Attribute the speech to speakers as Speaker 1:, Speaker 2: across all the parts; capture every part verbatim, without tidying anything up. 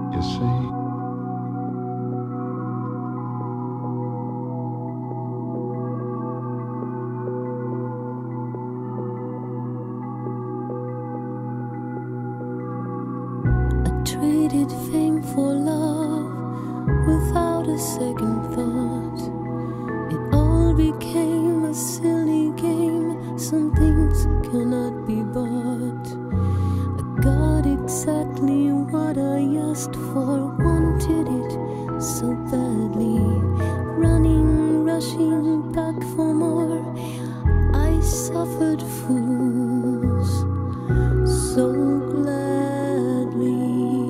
Speaker 1: You see,
Speaker 2: traded fame for love without a second thought. It all became a silly game. Some things cannot be bought. I got exactly what I asked for, wanted it so badly. Running, rushing back for more. I suffered fools so gladly.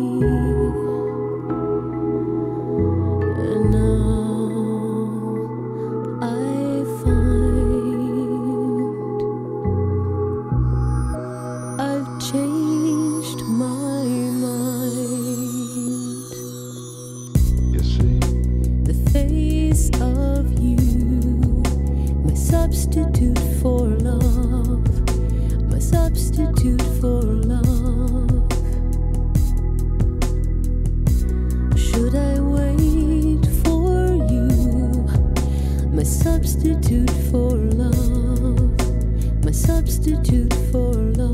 Speaker 2: And now I find I've changed my mind.
Speaker 1: you see,
Speaker 2: The face of you, my substitute for love, my substitute for love. Should I wait for you, my substitute for love, my substitute for love?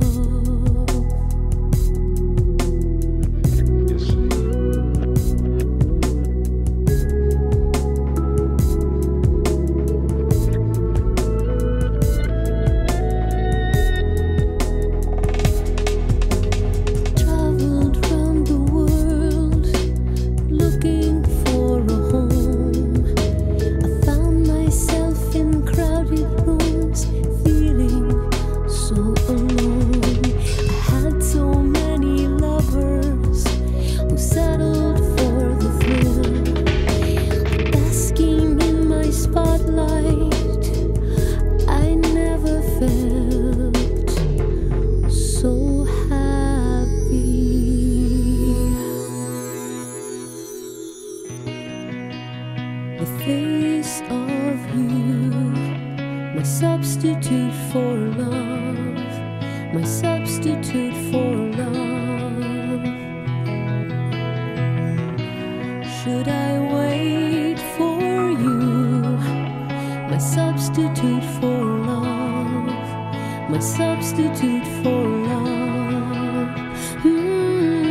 Speaker 1: you see,
Speaker 2: Traveled round the world looking for a home. I found myself in crowded rooms, feeling so alone. I had so many lovers who settled for the thrill, basking in my spotlight. I never felt so happy. The face of you, my substitute for love, my substitute for love. Should I wait for you, my substitute for love, my substitute for love? Mm.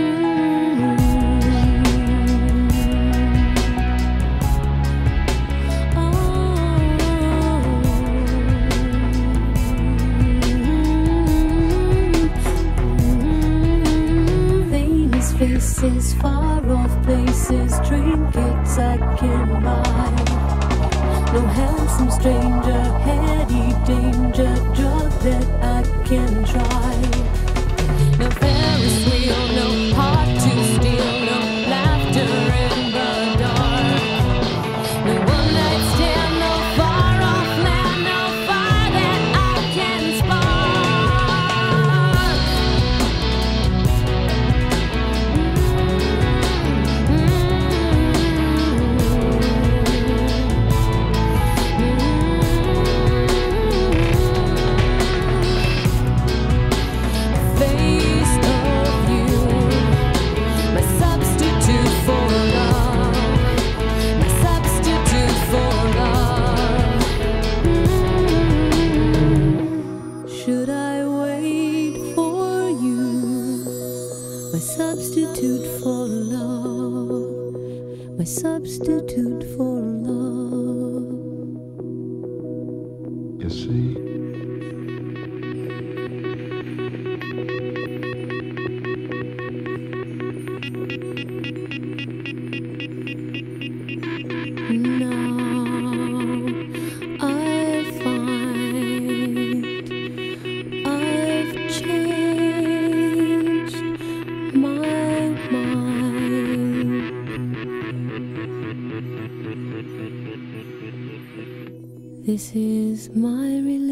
Speaker 2: Famous faces, far off places, trinkets I can buy. No handsome stranger, heady danger, drug that I can try. No Ferris wheel, no heart to steal, no laughter in the dark. No one night stand, no far off land, no fire that I can spark. Face of you, my substitute for love, my substitute for love. Mm. Should I wait for you, my substitute for love, my substitute for love?
Speaker 1: you see,
Speaker 2: Now I find I've changed my mind. This is my relationship.